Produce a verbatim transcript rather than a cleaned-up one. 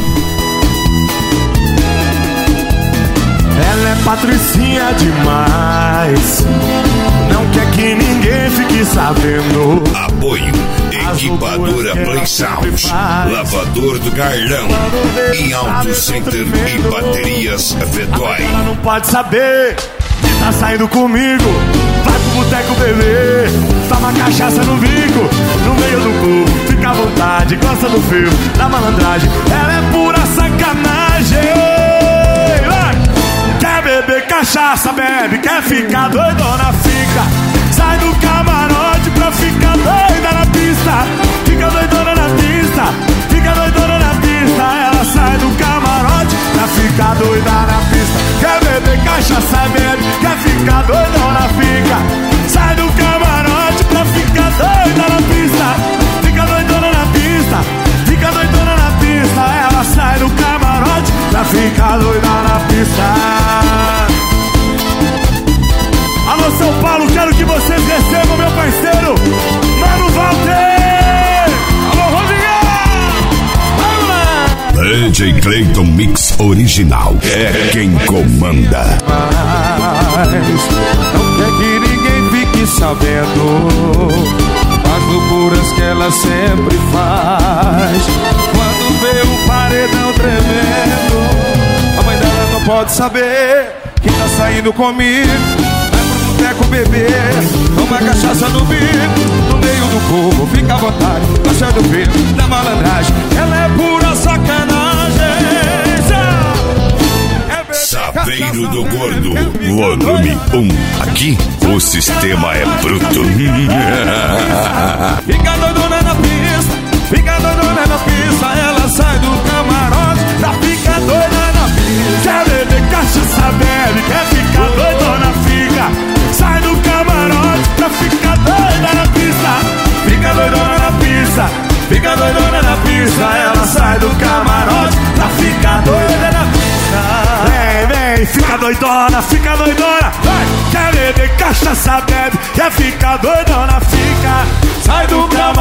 Ela é patricinha demais, não quer que ninguém fique sabendo. Apoio Equipadora Play Sound, Lavador do Carlão e Auto Center e Baterias Vetói. Ela não pode saber que tá saindo comigo. Vai pro boteco beber, toma cachaça no bico, no meio do clube, fica à vontade, gosta do frio, da malandragem. Ela é pura sacanagem. Vai! Quer beber cachaça, bebe, quer ficar doidona, fica. Sai do camarote pra ficar doida na pista. Fica doidona na pista, fica doidona na pista. Ela sai do camarote pra ficar doida na pista. Quer beber cachaça, bebe, quer ficar doidona, fica. Sai do camarote pra ficar doida na pista. Fica doidona na pista, fica doidona na pista. Ela sai do camarote pra ficar doida na pista. Alô São Paulo, quero que vocês recebam meu parceiro Mano Walter. Alô Rodrigão, vamos lá. D J Clayton Mix Original é quem comanda. Mas não quer que ninguém fique sabendo as loucuras que ela sempre faz. Quando vê o paredão tremendo, a mãe dela não pode saber que tá saindo comigo. Com bebê, toma cachaça no bico, no meio do povo, fica à vontade, gosta do frio, da malandragem. Ela é pura sacanagem. É Sapeiro do Gordo, volume um. Aqui o sistema é bruto. Fica doidona na pista, fica doidona na pista. Ela sai do camarote pra ficar doida na pista. Quer beber cachaça, bebe, quer ficar doidona, fica. Sai do camarote pra ficar doida na pista. Fica doidona na pista, fica doidona na pista. Ela sai do camarote pra ficar doida na pista. Vem, vem, fica doidona, fica doidona. Vai, quer beber cachaça, bebe, quer ficar doidona, fica. Sai do camarote